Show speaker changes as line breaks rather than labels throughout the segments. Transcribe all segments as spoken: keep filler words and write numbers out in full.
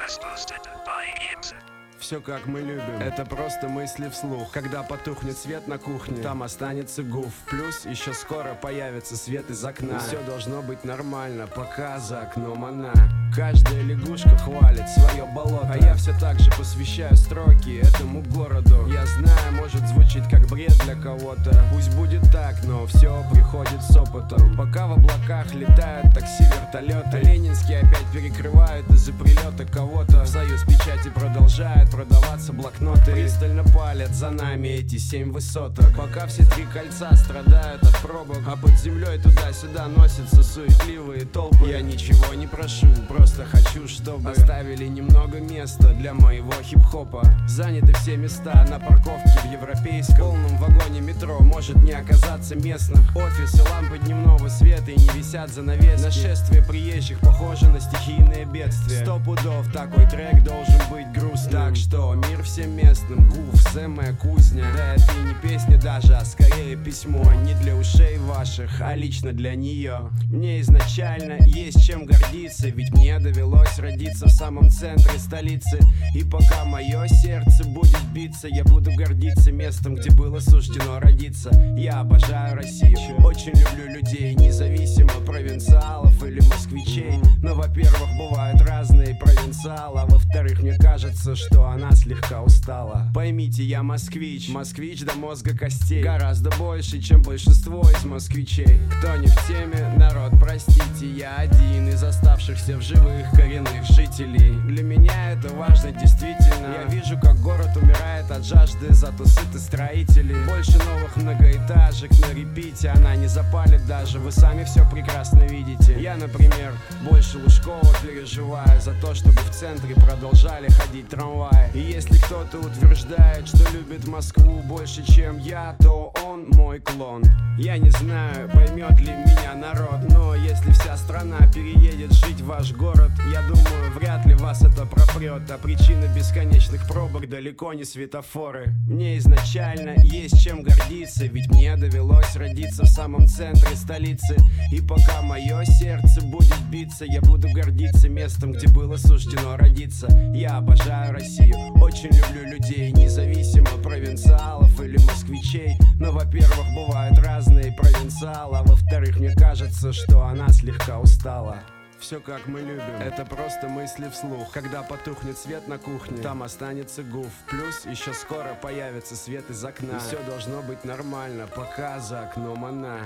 Все как мы любим, это просто мысли вслух. Когда потухнет свет на кухне, там останется гуф. Плюс еще скоро появится свет из окна. Все должно быть нормально, пока за окном она. Каждая лягушка хвалит свое болото, а я все так же посвящаю строки этому городу. Я знаю, может звучит как бред для кого-то. Пусть будет так, но все приходит с опытом. Пока в облаках летают такси, вертолеты, Ленинский опять перекрывают из-за прилета кого-то. В Союз печати продолжают продаваться блокноты. Пристально палят за нами эти семь высоток. Пока все три кольца страдают от пробок, а под землей туда-сюда носятся суетливые толпы. Я ничего не прошу, просто хочу, чтобы оставили немного места для моего хип-хопа. Заняты все места на парковке в европейском полном вагоне метро. Может не оказаться местных. Офисы, лампы дневного света и не висят занавески. Нашествие приезжих похоже на стихийное бедствие. Сто пудов такой трек должен быть грустным. Так что мир всем местным, гуф, сэмая кузня. Да это и не песня даже, а скорее письмо. Не для ушей ваших, а лично для нее. Мне изначально есть чем гордиться, ведь мне довелось родиться в самом центре столицы. И пока мое сердце будет биться, я буду гордиться местом, где было суждено родиться. Я обожаю Россию, очень люблю людей, независимо провинциалов или москвичей. Но, во-первых, бывают разные провинциалы, а во-вторых, мне кажется, что она слегка устала. Поймите, я москвич, москвич до мозга костей. Гораздо больше, чем большинство из москвичей. Кто не в теме, народ, простите, я один из оставшихся в живых коренных жителей. Для меня это важно действительно. Я вижу, как город умирает от жажды, зато сыты строители. Больше новых многоэтажек на репите, она не запалит даже, вы сами все прекрасно видите. Я, например, больше Лужкова переживаю за то, чтобы в центре продолжали ходить трамваи. И если кто-то утверждает, что любит Москву больше, чем я, то он мой клон. Я не знаю, поймет ли меня народ, но если вся страна переедет жить в ваш город, я думаю, вряд ли вас это пропрет. А причина бесконечных пробок далеко не светофоры. Мне изначально есть чем гордиться, ведь мне довелось родиться в самом центре столицы. И пока мое сердце будет биться, я буду гордиться местом, где было суждено родиться. Я обожаю Россию, очень люблю людей, независимо провинциалов или москвичей. Но, во-первых, бывают разные провинциалы, а во-вторых, мне кажется, что она слегка устала. Все как мы любим, это просто мысли вслух. Когда потухнет свет на кухне, там останется гуф. Плюс еще скоро появится свет из окна. И все должно быть нормально, пока за окном она.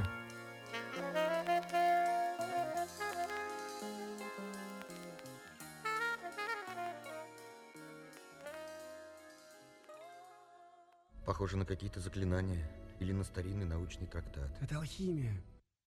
Похоже на какие-то заклинания или на старинный научный трактат.
Это алхимия.